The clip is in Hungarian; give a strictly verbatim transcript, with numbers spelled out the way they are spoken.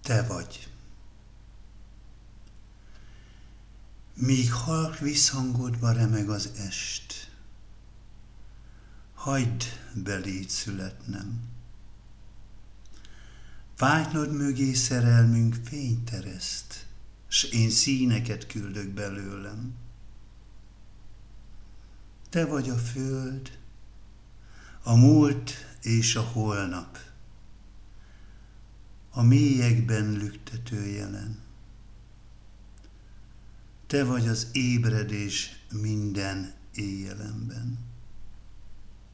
te vagy. Míg halk visszhangodba remeg az est, hagyd beléd születnem. Vágynod mögé szerelmünk fényt ereszt, s én színeket küldök belőlem. Te vagy a föld, a múlt és a holnap, a mélyekben lüktető jelen. Te vagy az ébredés minden éjjelemben.